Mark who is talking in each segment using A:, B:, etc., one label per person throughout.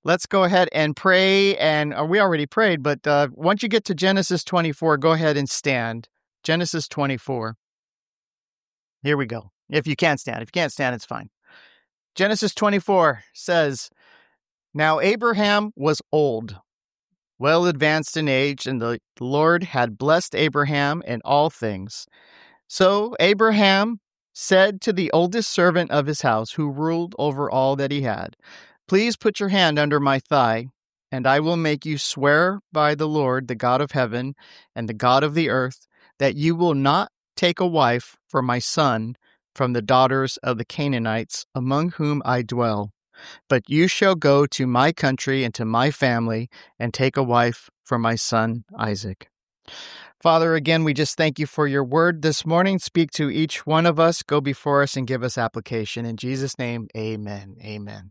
A: let's go ahead and pray. And we already prayed, but once you get to Genesis 24, go ahead and stand. Genesis 24. Here we go. If you can't stand. If you can't stand, it's fine. Genesis 24 says, Now Abraham was old, well advanced in age, and the Lord had blessed Abraham in all things. So Abraham said to the oldest servant of his house, who ruled over all that he had, Please put your hand under my thigh, and I will make you swear by the Lord, the God of heaven and the God of the earth, that you will not take a wife for my son from the daughters of the Canaanites among whom I dwell. But you shall go to my country and to my family and take a wife for my son Isaac. Father, again, we just thank you for your word this morning. Speak to each one of us. Go before us and give us application. In Jesus' name, amen. Amen.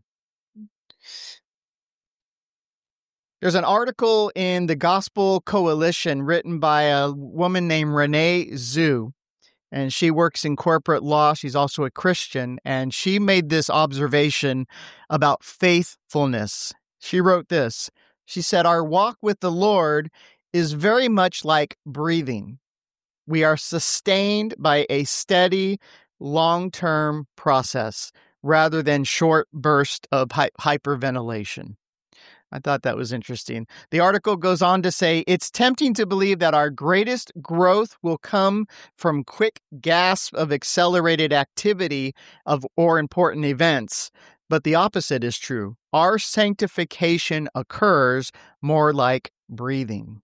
A: There's an article in the Gospel Coalition written by a woman named Renee Zhu, and she works in corporate law. She's also a Christian, and she made this observation about faithfulness. She wrote this. She said, Our walk with the Lord is very much like breathing. We are sustained by a steady, long-term process rather than short bursts of hyperventilation. I thought that was interesting. The article goes on to say, It's tempting to believe that our greatest growth will come from quick gasps of accelerated activity or important events. But the opposite is true. Our sanctification occurs more like breathing.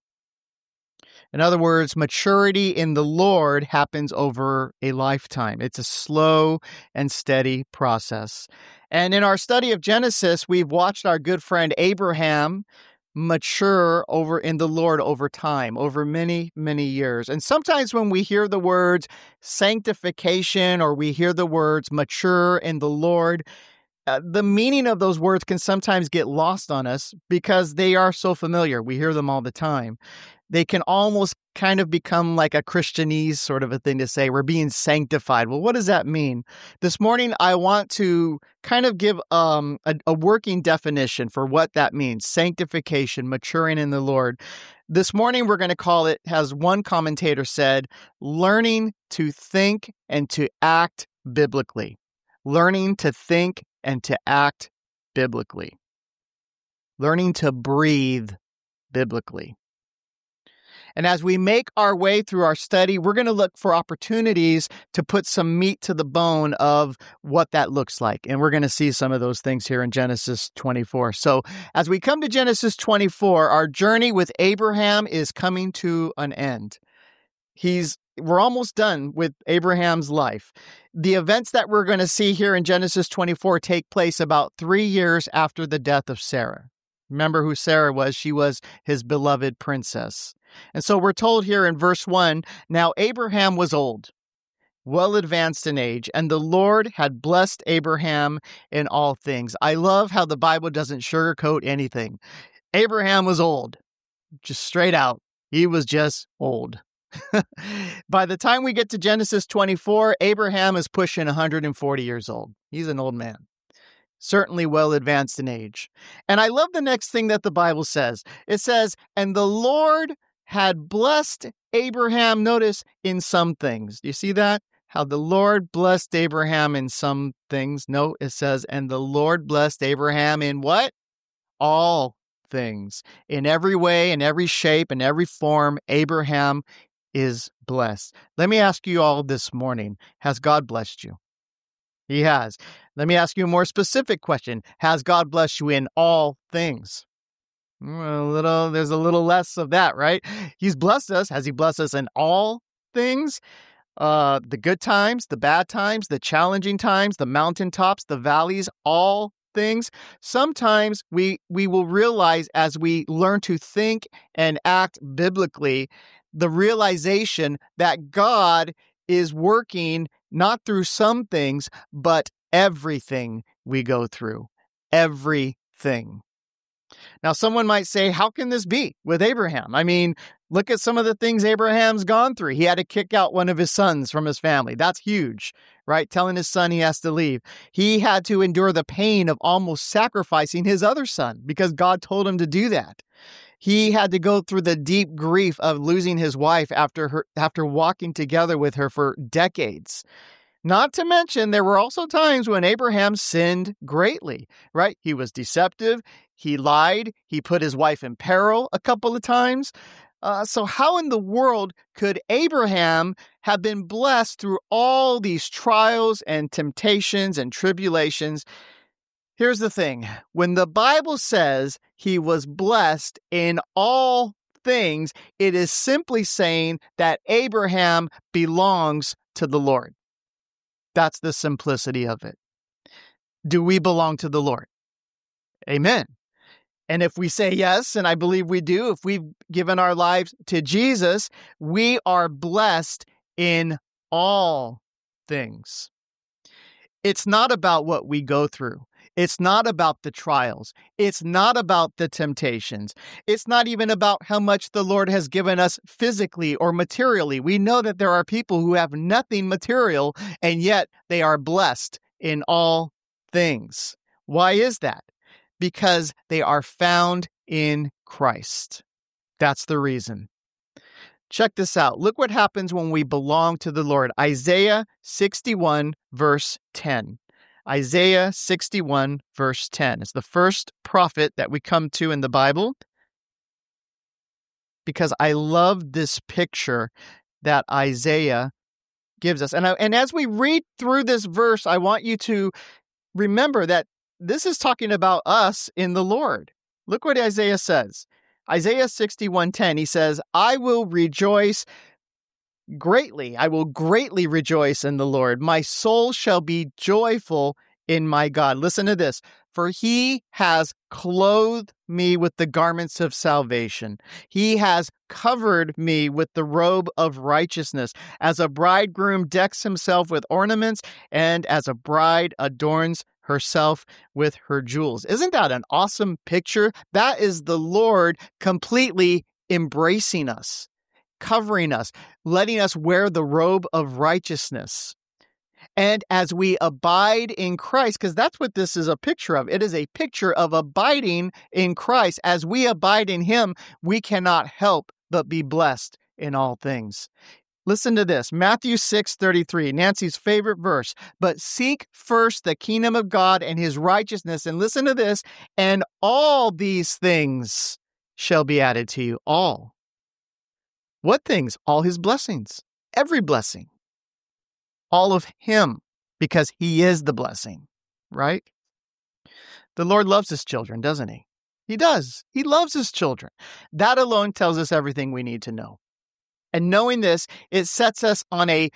A: In other words, maturity in the Lord happens over a lifetime. It's a slow and steady process. And in our study of Genesis, we've watched our good friend Abraham mature over in the Lord over time, over many, many years. And sometimes when we hear the words sanctification or we hear the words mature in the Lord, the meaning of those words can sometimes get lost on us because they are so familiar. We hear them all the time. They can almost kind of become like a Christianese sort of a thing to say, we're being sanctified. Well, what does that mean? This morning, I want to kind of give a working definition for what that means, sanctification, maturing in the Lord. This morning, we're going to call it, as one commentator said, learning to think and to act biblically. Learning to think and to act biblically. Learning to breathe biblically. And as we make our way through our study, we're going to look for opportunities to put some meat to the bone of what that looks like. And we're going to see some of those things here in Genesis 24. So as we come to Genesis 24, our journey with Abraham is coming to an end. We're almost done with Abraham's life. The events that we're going to see here in Genesis 24 take place about 3 years after the death of Sarah. Remember who Sarah was? She was his beloved princess. And so we're told here in verse 1, Now Abraham was old, well advanced in age, and the Lord had blessed Abraham in all things. I love how the Bible doesn't sugarcoat anything. Abraham was old, just straight out. He was just old. By the time we get to Genesis 24, Abraham is pushing 140 years old. He's an old man. Certainly well advanced in age. And I love the next thing that the Bible says. It says, and the Lord had blessed Abraham, notice, in some things. Do you see that? How the Lord blessed Abraham in some things. No, it says, and the Lord blessed Abraham in what? All things. In every way, in every shape, in every form, Abraham is blessed. Let me ask you all this morning, has God blessed you? He has. Let me ask you a more specific question. Has God blessed you in all things? There's a little less of that, right? He's blessed us. Has he blessed us in all things? The good times, the bad times, the challenging times, the mountaintops, the valleys, all things. Sometimes we will realize as we learn to think and act biblically, the realization that God is working not through some things, but everything we go through. Everything. Now, someone might say, how can this be with Abraham? I mean, Look at some of the things Abraham's gone through. He had to kick out one of his sons from his family. That's huge, right? Telling his son he has to leave. He had to endure the pain of almost sacrificing his other son because God told him to do that. He had to go through the deep grief of losing his wife after walking together with her for decades. Not to mention, there were also times when Abraham sinned greatly, right? He was deceptive. He lied. He put his wife in peril a couple of times. So how in the world could Abraham have been blessed through all these trials and temptations and tribulations? Here's the thing. When the Bible says he was blessed in all things, it is simply saying that Abraham belongs to the Lord. That's the simplicity of it. Do we belong to the Lord? Amen. And if we say yes, and I believe we do, if we've given our lives to Jesus, we are blessed in all things. It's not about what we go through. It's not about the trials. It's not about the temptations. It's not even about how much the Lord has given us physically or materially. We know that there are people who have nothing material, and yet they are blessed in all things. Why is that? Because they are found in Christ. That's the reason. Check this out. Look what happens when we belong to the Lord. Isaiah 61, verse 10. Isaiah 61, verse 10. It's the first prophet that we come to in the Bible because I love this picture that Isaiah gives us. And as we read through this verse, I want you to remember that this is talking about us in the Lord. Look what Isaiah says. Isaiah 61:10, he says, I will rejoice greatly. I will greatly rejoice in the Lord. My soul shall be joyful in my God. Listen to this. For he has clothed me with the garments of salvation. He has covered me with the robe of righteousness. As a bridegroom decks himself with ornaments, and as a bride adorns herself with her jewels. Isn't that an awesome picture? That is the Lord completely embracing us, covering us, letting us wear the robe of righteousness. And as we abide in Christ, because that's what this is a picture of. It is a picture of abiding in Christ. As we abide in him, we cannot help but be blessed in all things. Listen to this, Matthew 6:33, Nancy's favorite verse. But seek first the kingdom of God and his righteousness. And listen to this, and all these things shall be added to you. All. What things? All his blessings. Every blessing. All of him, because he is the blessing, right? The Lord loves his children, doesn't he? He does. He loves his children. That alone tells us everything we need to know. And knowing this, it sets us on a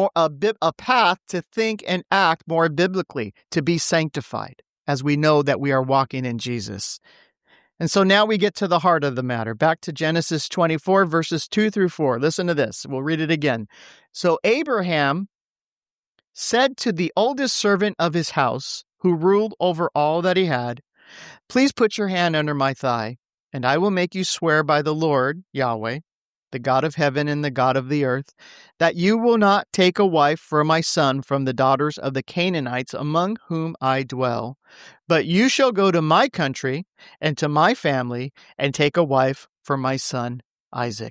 A: path to think and act more biblically, to be sanctified, as we know that we are walking in Jesus. And so now we get to the heart of the matter. Back to Genesis 24, verses 2 through 4. Listen to this. We'll read it again. So Abraham said to the oldest servant of his house, who ruled over all that he had, please put your hand under my thigh, and I will make you swear by the Lord, Yahweh, the God of heaven and the God of the earth, that you will not take a wife for my son from the daughters of the Canaanites among whom I dwell, but you shall go to my country and to my family and take a wife for my son Isaac.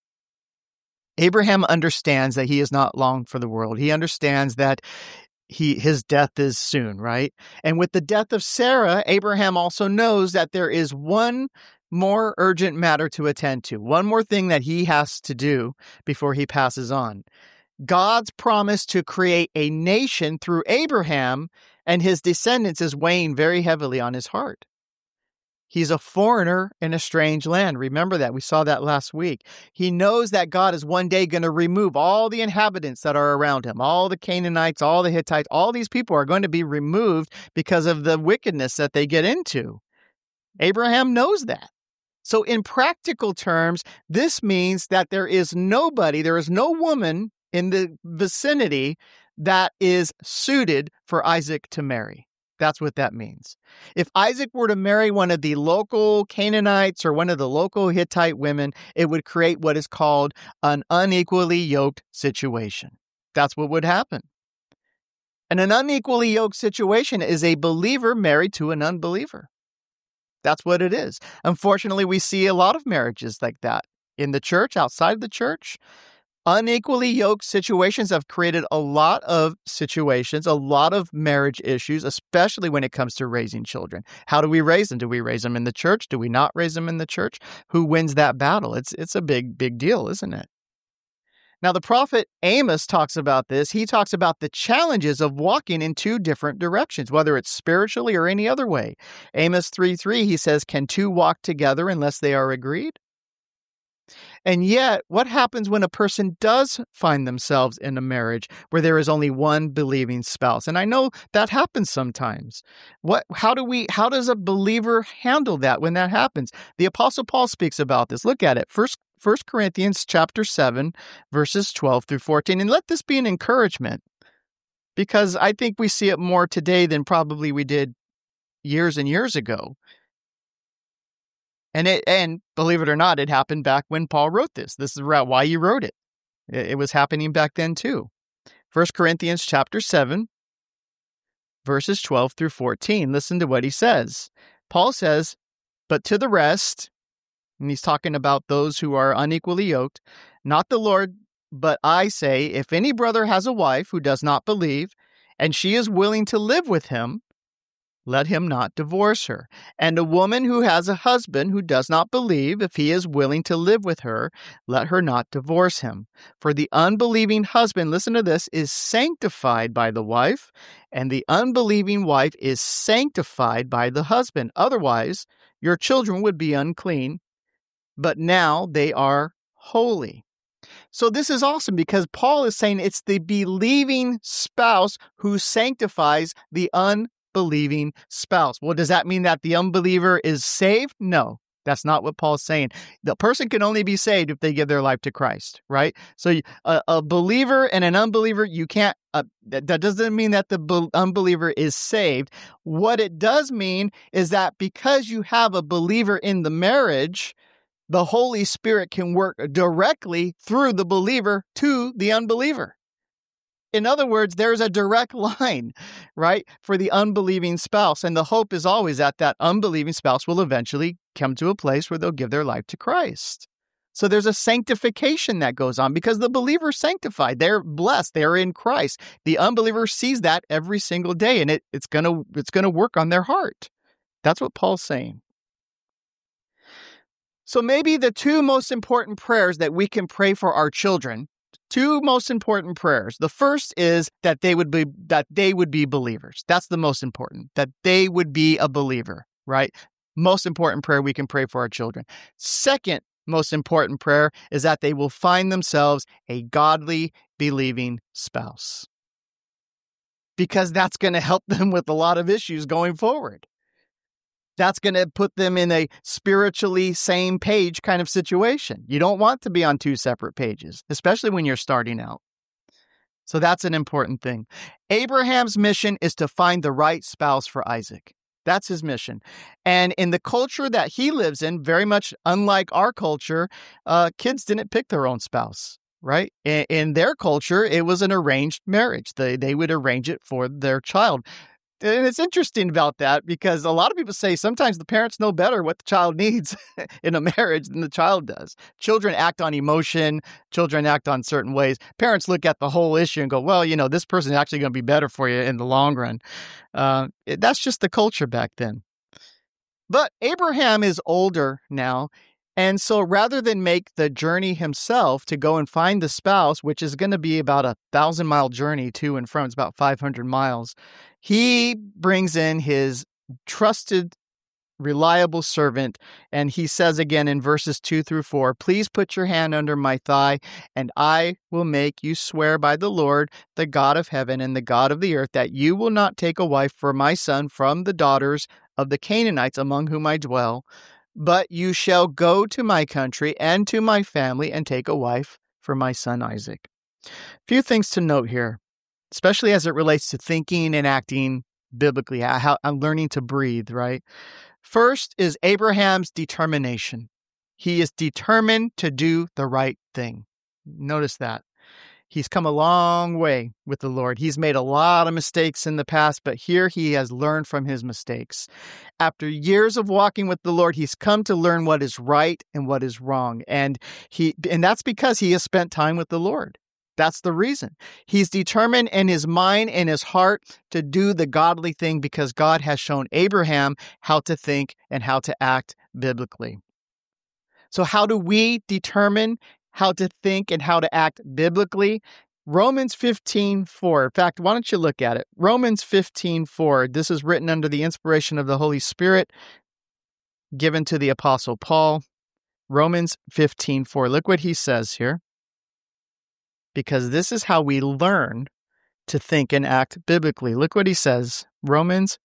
A: Abraham understands that he is not long for the world. He understands that his death is soon, right? And with the death of Sarah, Abraham also knows that there is one more urgent matter to attend to, one more thing that he has to do before he passes on. God's promise to create a nation through Abraham and his descendants is weighing very heavily on his heart. He's a foreigner in a strange land. Remember that. We saw that last week. He knows that God is one day going to remove all the inhabitants that are around him, all the Canaanites, all the Hittites, all these people are going to be removed because of the wickedness that they get into. Abraham knows that. So in practical terms, this means that there is no woman in the vicinity that is suited for Isaac to marry. That's what that means. If Isaac were to marry one of the local Canaanites or one of the local Hittite women, it would create what is called an unequally yoked situation. That's what would happen. And an unequally yoked situation is a believer married to an unbeliever. That's what it is. Unfortunately, we see a lot of marriages like that in the church, outside the church. Unequally yoked situations have created a lot of situations, a lot of marriage issues, especially when it comes to raising children. How do we raise them? Do we raise them in the church? Do we not raise them in the church? Who wins that battle? It's a big deal, isn't it? Now, the prophet Amos talks about this. He talks about the challenges of walking in two different directions, whether it's spiritually or any other way. Amos 3:3, he says, "Can two walk together unless they are agreed?" And yet, what happens when a person does find themselves in a marriage where there is only one believing spouse? And I know that happens sometimes. How does a believer handle that when that happens? The Apostle Paul speaks about this. Look at it. First Corinthians chapter 7, verses 12 through 14. And let this be an encouragement, because I think we see it more today than probably we did years and years ago. And believe it or not, it happened back when Paul wrote this. This is why he wrote it. It was happening back then too. 1 Corinthians chapter 7, verses 12 through 14. Listen to what he says. Paul says, "But to the rest," and he's talking about those who are unequally yoked, "not the Lord, but I say, if any brother has a wife who does not believe, and she is willing to live with him, let him not divorce her. And a woman who has a husband who does not believe, if he is willing to live with her, let her not divorce him. For the unbelieving husband," listen to this, "is sanctified by the wife, and the unbelieving wife is sanctified by the husband. Otherwise, your children would be unclean, but now they are holy." So this is awesome, because Paul is saying it's the believing spouse who sanctifies the unbelieving spouse. Well, does that mean that the unbeliever is saved? No, that's not what Paul's saying. The person can only be saved if they give their life to Christ, right? So a believer and an unbeliever, you can't, that doesn't mean that the unbeliever is saved. What it does mean is that because you have a believer in the marriage, the Holy Spirit can work directly through the believer to the unbeliever. In other words, there's a direct line, right, for the unbelieving spouse. And the hope is always that unbelieving spouse will eventually come to a place where they'll give their life to Christ. So there's a sanctification that goes on because the believer is sanctified. They're blessed. They're in Christ. The unbeliever sees that every single day, and it's gonna work on their heart. That's what Paul's saying. So maybe the two most important prayers that we can pray for our children, two most important prayers. The first is that they would be believers. That's the most important, that they would be a believer, right? Most important prayer we can pray for our children. Second most important prayer is that they will find themselves a godly, believing spouse, because that's going to help them with a lot of issues going forward. That's going to put them in a spiritually same page kind of situation. You don't want to be on two separate pages, especially when you're starting out. So that's an important thing. Abraham's mission is to find the right spouse for Isaac. That's his mission. And in the culture that he lives in, very much unlike our culture, kids didn't pick their own spouse, right? In their culture, it was an arranged marriage. They would arrange it for their child. And it's interesting about that, because a lot of people say sometimes the parents know better what the child needs in a marriage than the child does. Children act on emotion. Children act on certain ways. Parents look at the whole issue and go, well, this person is actually going to be better for you in the long run. That's just the culture back then. But Abraham is older now. And so rather than make the journey himself to go and find the spouse, which is going to be about 1,000-mile journey to and from, it's about 500 miles, he brings in his trusted, reliable servant. And he says again in verses 2 through 4, "Please put your hand under my thigh, and I will make you swear by the Lord, the God of heaven and the God of the earth, that you will not take a wife for my son from the daughters of the Canaanites among whom I dwell, but you shall go to my country and to my family and take a wife for my son Isaac." A few things to note here, especially as it relates to thinking and acting biblically, how I'm learning to breathe, right? First is Abraham's determination. He is determined to do the right thing. Notice that. He's come a long way with the Lord. He's made a lot of mistakes in the past, but here he has learned from his mistakes. After years of walking with the Lord, he's come to learn what is right and what is wrong. And that's because he has spent time with the Lord. That's the reason. He's determined in his mind and his heart to do the godly thing because God has shown Abraham how to think and how to act biblically. So how do we determine how to think and how to act biblically? Romans 15:4. In fact, why don't you look at it? Romans 15:4. This is written under the inspiration of the Holy Spirit given to the Apostle Paul. Romans 15:4. Look what he says here. Because this is how we learn to think and act biblically. Look what he says. Romans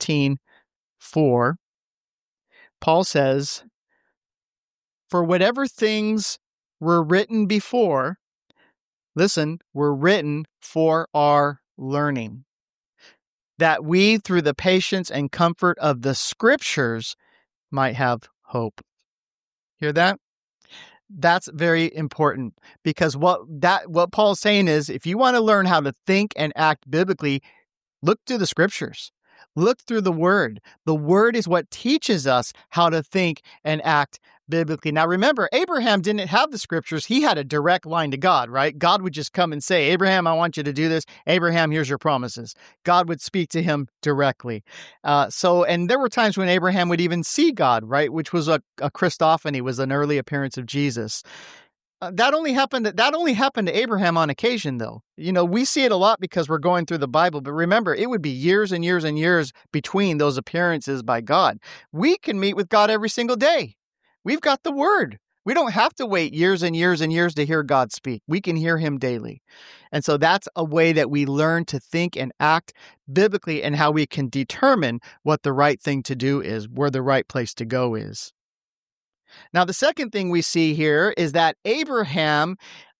A: 15:4. Paul says, "For whatever things were written before," listen, "were written for our learning, that we, through the patience and comfort of the Scriptures, might have hope." Hear that? That's very important, because what Paul's saying is, if you want to learn how to think and act biblically, look to the Scriptures. Look through the Word. The Word is what teaches us how to think and act biblically. Now remember, Abraham didn't have the Scriptures. He had a direct line to God, right? God would just come and say, "Abraham, I want you to do this. Abraham, here's your promises." God would speak to him directly. And there were times when Abraham would even see God, right? Which was a Christophany, was an early appearance of Jesus. That only happened to Abraham on occasion, though. We see it a lot because we're going through the Bible, but remember, it would be years and years and years between those appearances by God. We can meet with God every single day. We've got the Word. We don't have to wait years and years and years to hear God speak. We can hear him daily. And so that's a way that we learn to think and act biblically, and how we can determine what the right thing to do is, where the right place to go is. Now, the second thing we see here is that Abraham,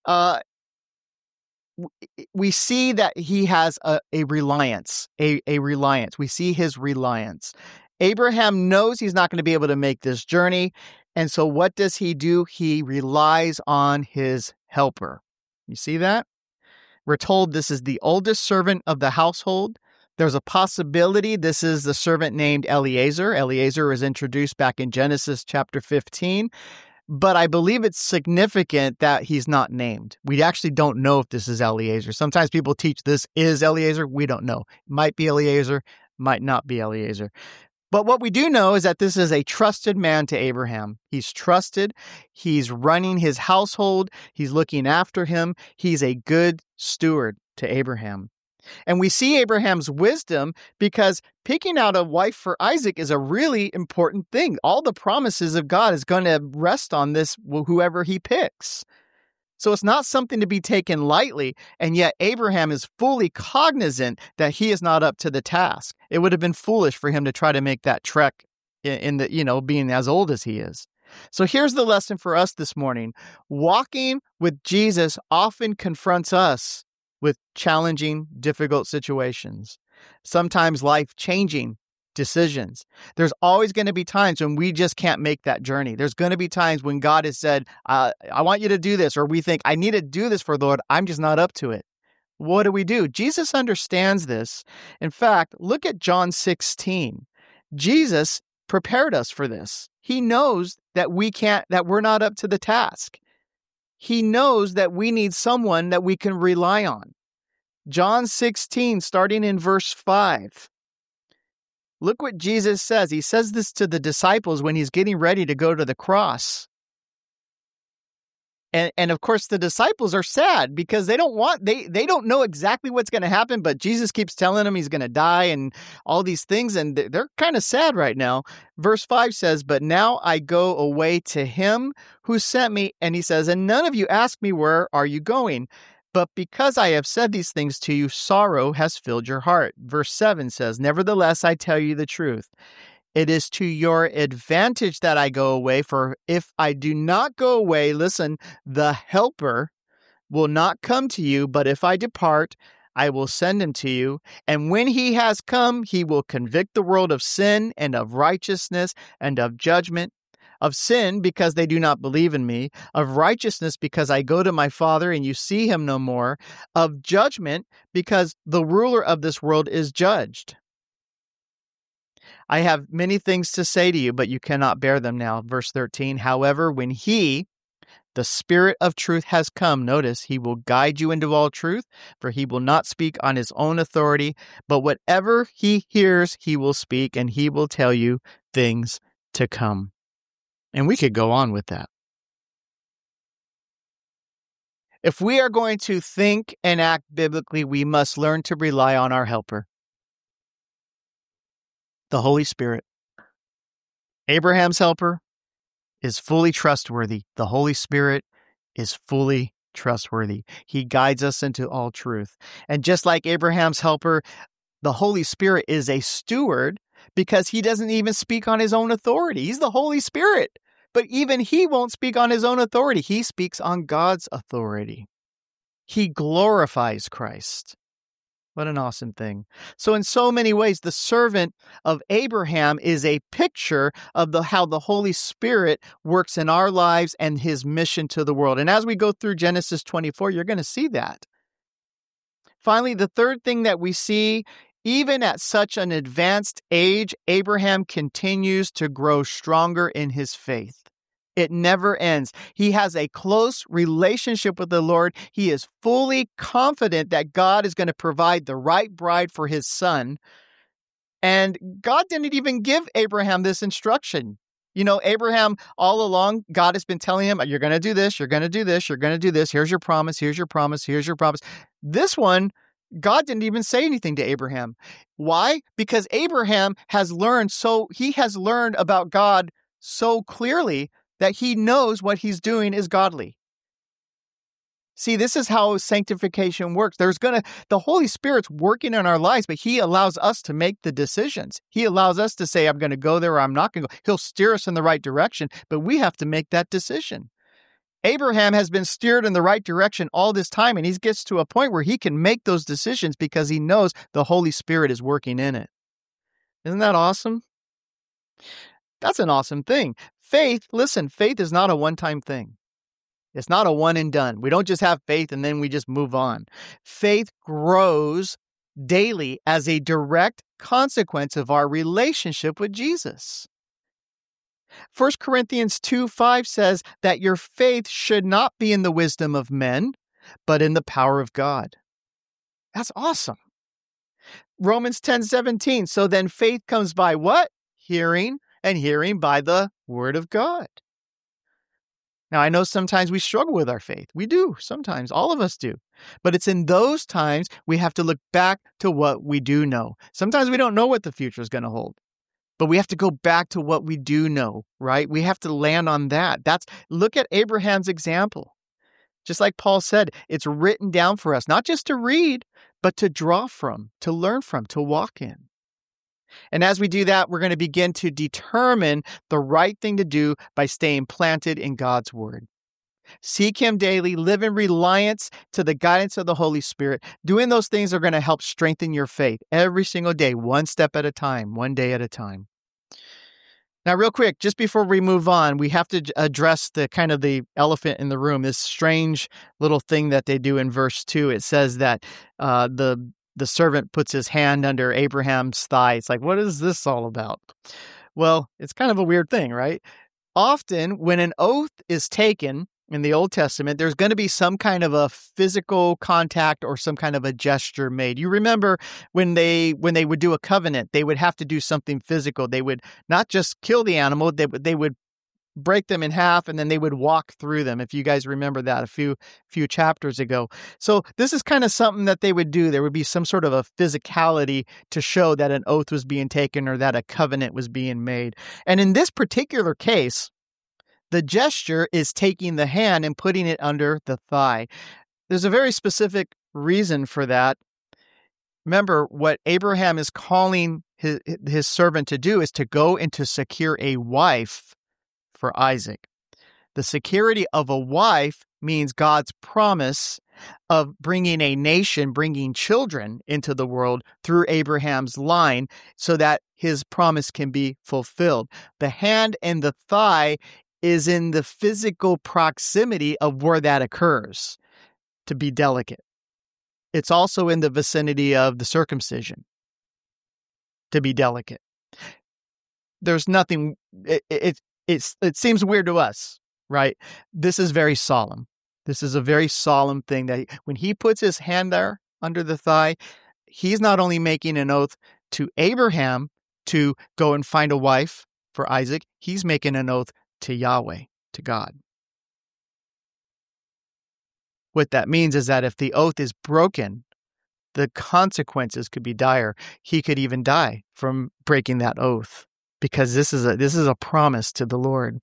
A: we see that he has a reliance, a reliance. We see his reliance. Abraham knows he's not going to be able to make this journey. And so what does he do? He relies on his helper. You see that? We're told this is the oldest servant of the household. There's a possibility this is the servant named Eliezer. Eliezer is introduced back in Genesis chapter 15, but I believe it's significant that he's not named. We actually don't know if this is Eliezer. Sometimes people teach this is Eliezer. We don't know. It might be Eliezer, might not be Eliezer. But what we do know is that this is a trusted man to Abraham. He's trusted. He's running his household. He's looking after him. He's a good steward to Abraham. And we see Abraham's wisdom because picking out a wife for Isaac is a really important thing. All the promises of God is going to rest on this, whoever he picks. So it's not something to be taken lightly, and yet Abraham is fully cognizant that he is not up to the task. It would have been foolish for him to try to make that trek being as old as he is. So here's the lesson for us this morning. Walking with Jesus often confronts us with challenging, difficult situations, sometimes life-changing decisions. There's always going to be times when we just can't make that journey. There's going to be times when God has said, I want you to do this, or we think, I need to do this for the Lord. I'm just not up to it. What do? Jesus understands this. In fact, look at John 16. Jesus prepared us for this. He knows that we're not up to the task. He knows that we need someone that we can rely on. John 16, starting in verse 5. Look what Jesus says. He says this to the disciples when he's getting ready to go to the cross. And of course, the disciples are sad because they don't know exactly what's going to happen, but Jesus keeps telling them he's going to die and all these things, and they're kind of sad right now. Verse 5 says, "But now I go away to him who sent me," and he says, "and none of you ask me, where are you going? But because I have said these things to you, sorrow has filled your heart." Verse 7 says, "Nevertheless, I tell you the truth. It is to your advantage that I go away, for if I do not go away, listen, the helper will not come to you, but if I depart, I will send him to you. And when he has come, he will convict the world of sin and of righteousness and of judgment. Of sin, because they do not believe in me. Of righteousness, because I go to my Father and you see him no more. Of judgment, because the ruler of this world is judged. I have many things to say to you, but you cannot bear them now. Verse 13, however, when he, the Spirit of truth, has come, notice, he will guide you into all truth, for he will not speak on his own authority, but whatever he hears, he will speak, and he will tell you things to come. And we could go on with that. If we are going to think and act biblically, we must learn to rely on our helper, the Holy Spirit. Abraham's helper is fully trustworthy. The Holy Spirit is fully trustworthy. He guides us into all truth. And just like Abraham's helper, the Holy Spirit is a steward because he doesn't even speak on his own authority. He's the Holy Spirit. But even he won't speak on his own authority. He speaks on God's authority. He glorifies Christ. What an awesome thing. So in so many ways, the servant of Abraham is a picture of how the Holy Spirit works in our lives and his mission to the world. And as we go through Genesis 24, you're going to see that. Finally, the third thing that we see, even at such an advanced age, Abraham continues to grow stronger in his faith. It never ends. He has a close relationship with the Lord. He is fully confident that God is going to provide the right bride for his son. And God didn't even give Abraham this instruction. You know, Abraham, all along, God has been telling him, you're going to do this, you're going to do this, you're going to do this. Here's your promise, here's your promise, here's your promise. This one, God didn't even say anything to Abraham. Why? Because Abraham has learned about God so clearly that he knows what he's doing is godly. See, this is how sanctification works. The Holy Spirit's working in our lives, but he allows us to make the decisions. He allows us to say, I'm going to go there or I'm not going to go. He'll steer us in the right direction, but we have to make that decision. Abraham has been steered in the right direction all this time, and he gets to a point where he can make those decisions because he knows the Holy Spirit is working in it. Isn't that awesome? That's an awesome thing. Faith is not a one-time thing. It's not a one and done. We don't just have faith and then we just move on. Faith grows daily as a direct consequence of our relationship with Jesus. 1 Corinthians 2:5 says that your faith should not be in the wisdom of men, but in the power of God. That's awesome. Romans 10:17, so then faith comes by what? Hearing, and hearing by the word of God. Now, I know sometimes we struggle with our faith. We do, sometimes. All of us do. But it's in those times we have to look back to what we do know. Sometimes we don't know what the future is going to hold. But we have to go back to what we do know, right? We have to land on that. Look at Abraham's example. Just like Paul said, it's written down for us, not just to read, but to draw from, to learn from, to walk in. And as we do that, we're going to begin to determine the right thing to do by staying planted in God's word. Seek him daily, live in reliance to the guidance of the Holy Spirit. Doing those things are going to help strengthen your faith every single day, one step at a time, one day at a time. Now, real quick, just before we move on, we have to address the elephant in the room, this strange little thing that they do in verse 2. It says that the servant puts his hand under Abraham's thigh. It's like, what is this all about? Well, it's kind of a weird thing, right? Often when an oath is taken in the Old Testament, there's going to be some kind of a physical contact or some kind of a gesture made. You remember when they would do a covenant, they would have to do something physical. They would not just kill the animal, they would break them in half and then they would walk through them. If you guys remember that a few chapters ago. So this is kind of something that they would do. There would be some sort of a physicality to show that an oath was being taken or that a covenant was being made. And in this particular case, the gesture is taking the hand and putting it under the thigh. There's a very specific reason for that. Remember, what Abraham is calling his servant to do is to go and to secure a wife for Isaac. The security of a wife means God's promise of bringing a nation, bringing children into the world through Abraham's line so that his promise can be fulfilled. The hand and the thigh is in the physical proximity of where that occurs, to be delicate. It's also in the vicinity of the circumcision, to be delicate. There's nothing, it seems weird to us, right? This is very solemn. This is a very solemn thing that when he puts his hand there under the thigh, he's not only making an oath to Abraham to go and find a wife for Isaac, he's making an oath to Yahweh, to God. What that means is that if the oath is broken, the consequences could be dire. He could even die from breaking that oath, because this is a promise to the Lord.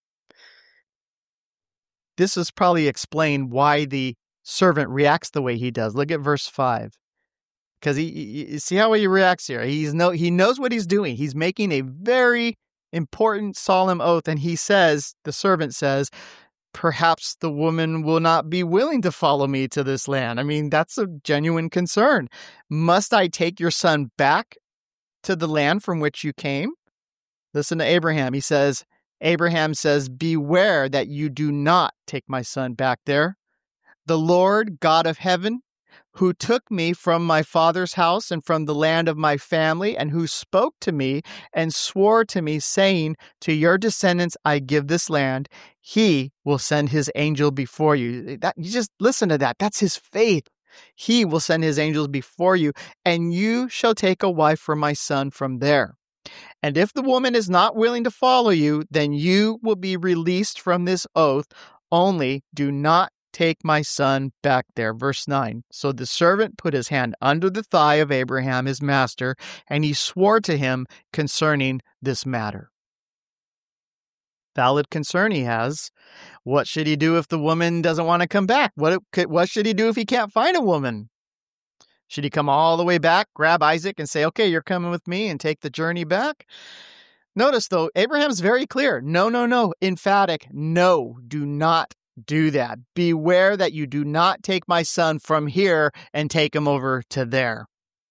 A: This is probably explained why the servant reacts the way he does. Look at verse 5. Because you see how he reacts here. He knows what he's doing. He's making a very important, solemn oath, and the servant says, perhaps the woman will not be willing to follow me to this land. I mean, that's a genuine concern. Must I take your son back to the land from which you came? Listen to Abraham. Abraham says, beware that you do not take my son back there. The Lord, God of heaven, who took me from my father's house and from the land of my family, and who spoke to me and swore to me, saying, to your descendants I give this land, he will send his angel before you. You just listen to that. That's his faith. He will send his angels before you, and you shall take a wife for my son from there. And if the woman is not willing to follow you, then you will be released from this oath. Only do not take my son back there. Verse 9. So the servant put his hand under the thigh of Abraham, his master, and he swore to him concerning this matter. Valid concern he has. What should he do if the woman doesn't want to come back? What should he do if he can't find a woman? Should he come all the way back, grab Isaac, and say, okay, you're coming with me, and take the journey back? Notice, though, Abraham's very clear. No. Emphatic. No, do not do that. Beware that you do not take my son from here and take him over to there.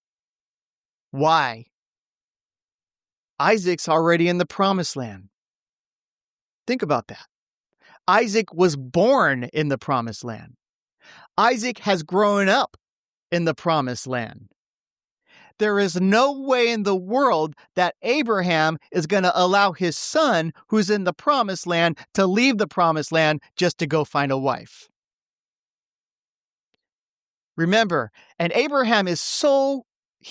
A: Why? Isaac's already in the promised land. Think about that. Isaac was born in the promised land. Isaac has grown up in the promised land. There is no way in the world that Abraham is going to allow his son, who's in the promised land, to leave the promised land just to go find a wife. Remember, and Abraham is so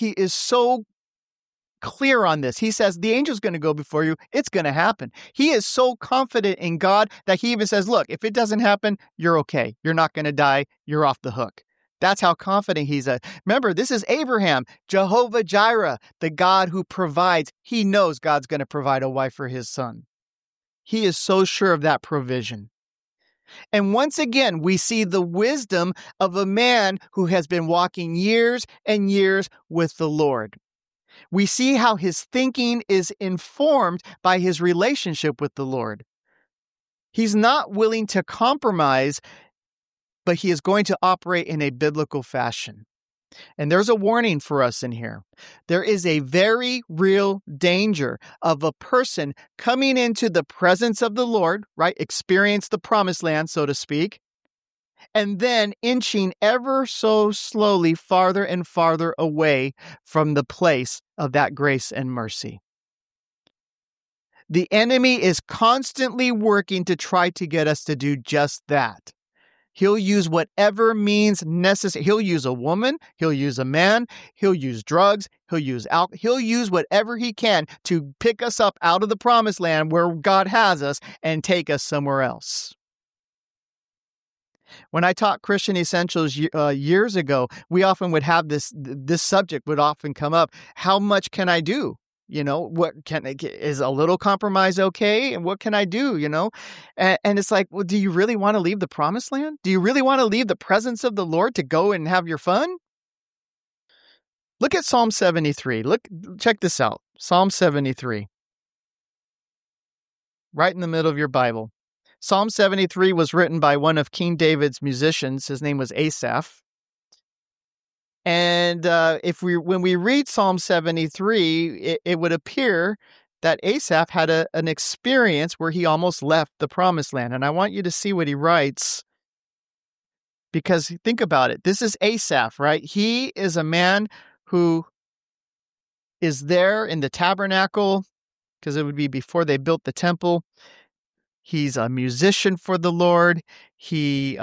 A: clear on this. He says, the angel's going to go before you. It's going to happen. He is so confident in God that he even says, look, if it doesn't happen, you're okay. You're not going to die. You're off the hook. That's how confident he's at. Remember, this is Abraham, Jehovah Jireh, the God who provides. He knows God's going to provide a wife for his son. He is so sure of that provision. And once again, we see the wisdom of a man who has been walking years and years with the Lord. We see how his thinking is informed by his relationship with the Lord. He's not willing to compromise, but he is going to operate in a biblical fashion. And there's a warning for us in here. There is a very real danger of a person coming into the presence of the Lord, right? Experience the promised land, so to speak, and then inching ever so slowly farther and farther away from the place of that grace and mercy. The enemy is constantly working to try to get us to do just that. He'll use whatever means necessary. He'll use a woman. He'll use a man. He'll use drugs. He'll use alcohol. He'll use whatever he can to pick us up out of the promised land where God has us and take us somewhere else. When I taught Christian Essentials years ago, we often would have this subject would often come up. How much can I do? Is a little compromise okay? And what can I do? And it's like, well, do you really want to leave the promised land? Do you really want to leave the presence of the Lord to go and have your fun? Look at Psalm 73. Check this out. Psalm 73. Right in the middle of your Bible. Psalm 73 was written by one of King David's musicians. His name was Asaph. And when we read Psalm 73, it would appear that Asaph had an experience where he almost left the promised land. And I want you to see what he writes, because think about it. This is Asaph, right? He is a man who is there in the tabernacle, because it would be before they built the temple. He's a musician for the Lord. He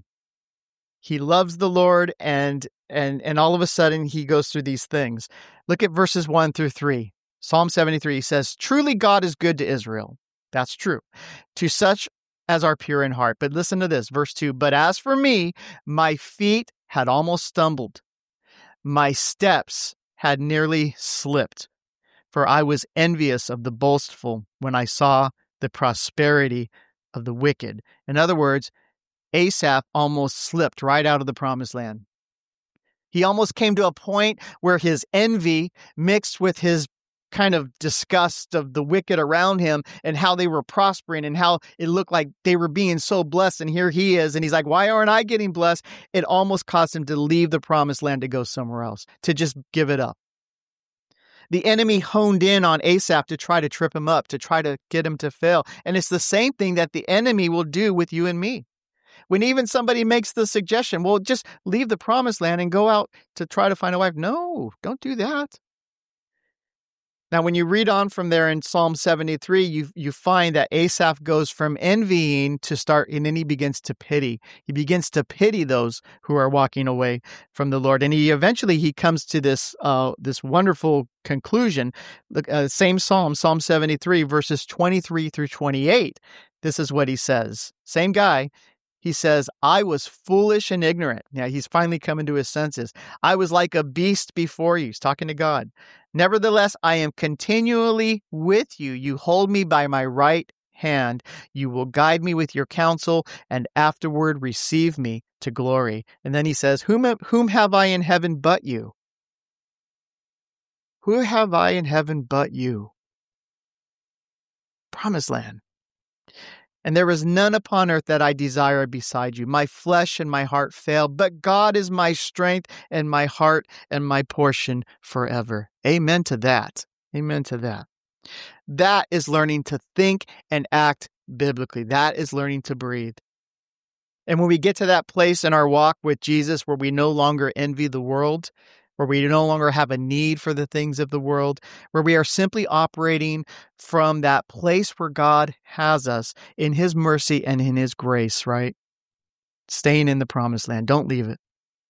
A: loves the Lord, and all of a sudden he goes through these things. Look at verses 1 through 3. Psalm 73 says, "Truly God is good to Israel." That's true. "To such as are pure in heart." But listen to this, verse 2. "But as for me, my feet had almost stumbled. My steps had nearly slipped. For I was envious of the boastful when I saw the prosperity of the wicked." In other words, Asaph almost slipped right out of the promised land. He almost came to a point where his envy mixed with his kind of disgust of the wicked around him and how they were prospering and how it looked like they were being so blessed. And here he is. And he's like, why aren't I getting blessed? It almost caused him to leave the promised land to go somewhere else, to just give it up. The enemy honed in on Asaph to try to trip him up, to try to get him to fail. And it's the same thing that the enemy will do with you and me. When even somebody makes the suggestion, well, just leave the promised land and go out to try to find a wife. No, don't do that. Now, when you read on from there in Psalm 73, you find that Asaph goes from envying to start, and then he begins to pity. He begins to pity those who are walking away from the Lord. And he eventually comes to this wonderful conclusion. Look, same Psalm 73, verses 23 through 28. This is what he says. Same guy. He says, "I was foolish and ignorant." Now, he's finally coming to his senses. "I was like a beast before you." He's talking to God. "Nevertheless, I am continually with you. You hold me by my right hand. You will guide me with your counsel, and afterward receive me to glory." And then he says, Whom have I in heaven but you? Who have I in heaven but you? Promised land. "And there is none upon earth that I desire beside you. My flesh and my heart fail, but God is my strength and my heart and my portion forever." Amen to that. Amen to that. That is learning to think and act biblically. That is learning to breathe. And when we get to that place in our walk with Jesus where we no longer envy the world, where we no longer have a need for the things of the world, where we are simply operating from that place where God has us in His mercy and in His grace, right? Staying in the promised land. Don't leave it.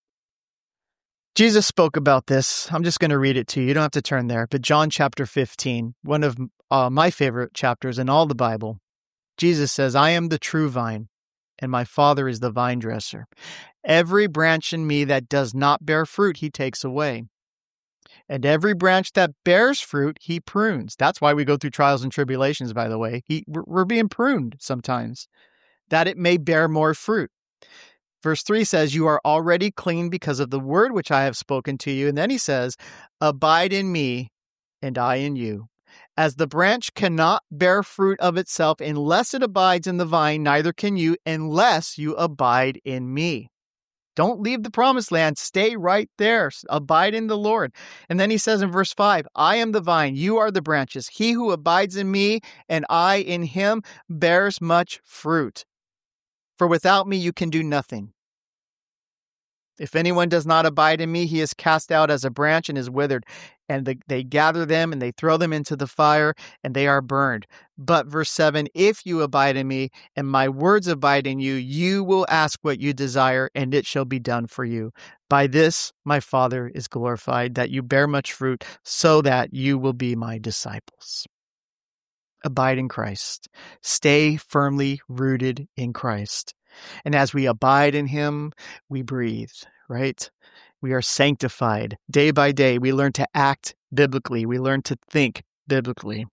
A: Jesus spoke about this. I'm just going to read it to you. You don't have to turn there. But John chapter 15, one of my favorite chapters in all the Bible, Jesus says, "I am the true vine, and my Father is the vine dresser. Every branch in me that does not bear fruit, He takes away. And every branch that bears fruit, He prunes." That's why we go through trials and tribulations, by the way. We're being pruned sometimes, that it may bear more fruit. Verse 3 says, "You are already clean because of the word which I have spoken to you." And then he says, "Abide in me, and I in you. As the branch cannot bear fruit of itself unless it abides in the vine, neither can you unless you abide in me." Don't leave the promised land. Stay right there. Abide in the Lord. And then he says in verse 5, "I am the vine, you are the branches. He who abides in me and I in him bears much fruit. For without me you can do nothing. If anyone does not abide in me, he is cast out as a branch and is withered. And they gather them and they throw them into the fire and they are burned. But verse 7, "If you abide in me and my words abide in you, you will ask what you desire and it shall be done for you. By this my Father is glorified, that you bear much fruit, so that you will be my disciples." Abide in Christ. Stay firmly rooted in Christ. And as we abide in Him, we breathe, right? We are sanctified day by day. We learn to act biblically. We learn to think biblically.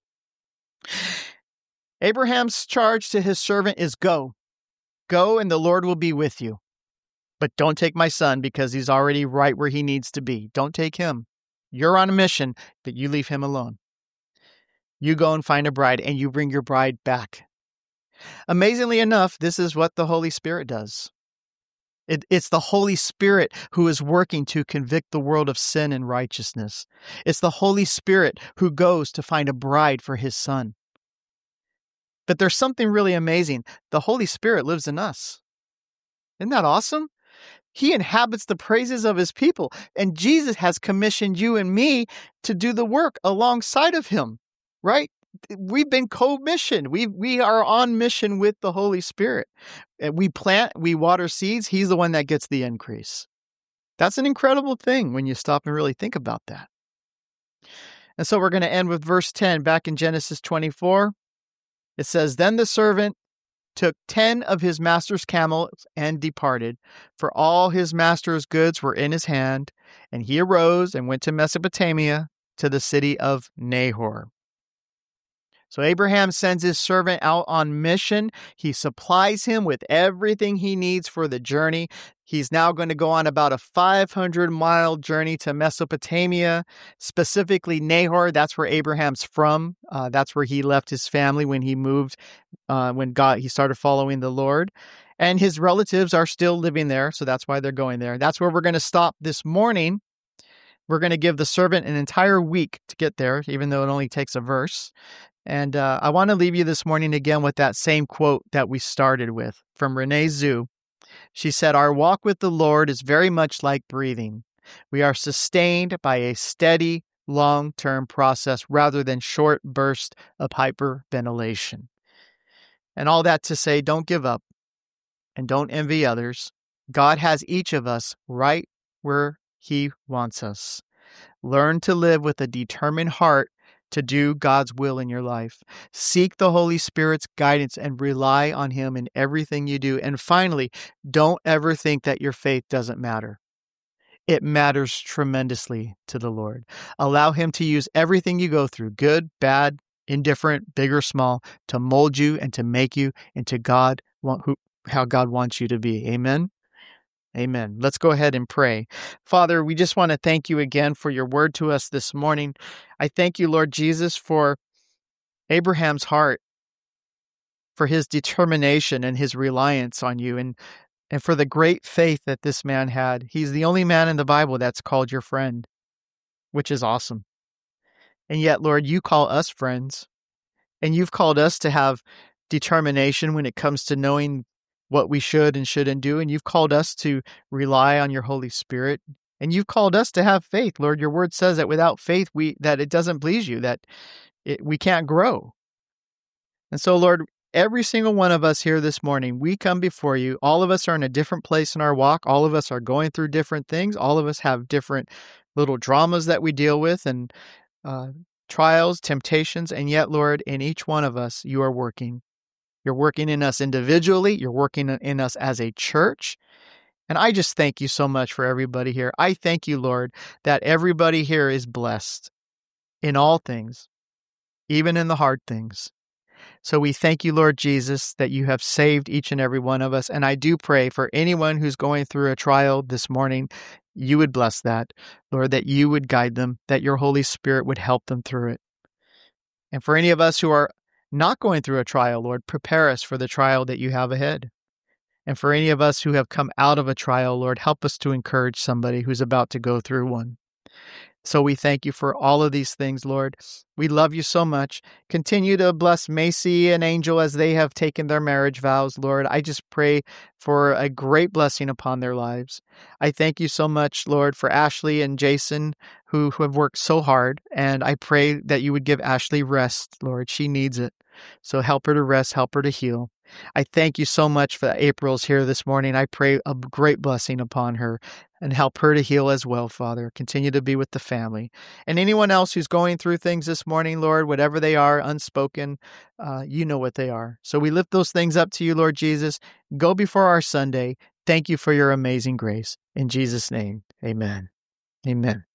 A: Abraham's charge to his servant is go. Go and the Lord will be with you. But don't take my son because he's already right where he needs to be. Don't take him. You're on a mission, but you leave him alone. You go and find a bride and you bring your bride back. Amazingly enough, this is what the Holy Spirit does. It's the Holy Spirit who is working to convict the world of sin and righteousness. It's the Holy Spirit who goes to find a bride for his son. But there's something really amazing. The Holy Spirit lives in us. Isn't that awesome? He inhabits the praises of his people, and Jesus has commissioned you and me to do the work alongside of him, right? We've been co-missioned. We are on mission with the Holy Spirit. We plant, we water seeds. He's the one that gets the increase. That's an incredible thing when you stop and really think about that. And so we're going to end with verse 10 back in Genesis 24. It says, "Then the servant took 10 of his master's camels and departed, for all his master's goods were in his hand. And he arose and went to Mesopotamia, to the city of Nahor." So Abraham sends his servant out on mission. He supplies him with everything he needs for the journey. He's now going to go on about a 500-mile journey to Mesopotamia, specifically Nahor. That's where Abraham's from. That's where he left his family when he moved, he started following the Lord. And his relatives are still living there, so that's why they're going there. That's where we're going to stop this morning. We're going to give the servant an entire week to get there, even though it only takes a verse. And I want to leave you this morning again with that same quote that we started with from Renee Zhu. She said, "Our walk with the Lord is very much like breathing. We are sustained by a steady, long-term process rather than short bursts of hyperventilation." And all that to say, don't give up and don't envy others. God has each of us right where he wants us. Learn to live with a determined heart to do God's will in your life. Seek the Holy Spirit's guidance and rely on him in everything you do. And finally, don't ever think that your faith doesn't matter. It matters tremendously to the Lord. Allow him to use everything you go through, good, bad, indifferent, big or small, to mold you and to make you into how God wants you to be. Amen. Amen. Let's go ahead and pray. Father, we just want to thank you again for your word to us this morning. I thank you, Lord Jesus, for Abraham's heart, for his determination and his reliance on you, and for the great faith that this man had. He's the only man in the Bible that's called your friend, which is awesome. And yet, Lord, you call us friends, and you've called us to have determination when it comes to knowing what we should and shouldn't do. And you've called us to rely on your Holy Spirit. And you've called us to have faith. Lord, your word says that without faith, that it doesn't please you, that we can't grow. And so, Lord, every single one of us here this morning, we come before you. All of us are in a different place in our walk. All of us are going through different things. All of us have different little dramas that we deal with and trials, temptations. And yet, Lord, in each one of us, you are working. You're working in us individually. You're working in us as a church. And I just thank you so much for everybody here. I thank you, Lord, that everybody here is blessed in all things, even in the hard things. So we thank you, Lord Jesus, that you have saved each and every one of us. And I do pray for anyone who's going through a trial this morning, you would bless that, Lord, that you would guide them, that your Holy Spirit would help them through it. And for any of us who are not going through a trial, Lord, prepare us for the trial that you have ahead. And for any of us who have come out of a trial, Lord, help us to encourage somebody who's about to go through one. So we thank you for all of these things, Lord. We love you so much. Continue to bless Macy and Angel as they have taken their marriage vows, Lord. I just pray for a great blessing upon their lives. I thank you so much, Lord, for Ashley and Jason, who have worked so hard. And I pray that you would give Ashley rest, Lord. She needs it. So help her to rest, help her to heal. I thank you so much for April's here this morning. I pray a great blessing upon her and help her to heal as well, Father. Continue to be with the family. And anyone else who's going through things this morning, Lord, whatever they are, unspoken, you know what they are. So we lift those things up to you, Lord Jesus. Go before our Sunday. Thank you for your amazing grace. In Jesus' name, amen. Amen.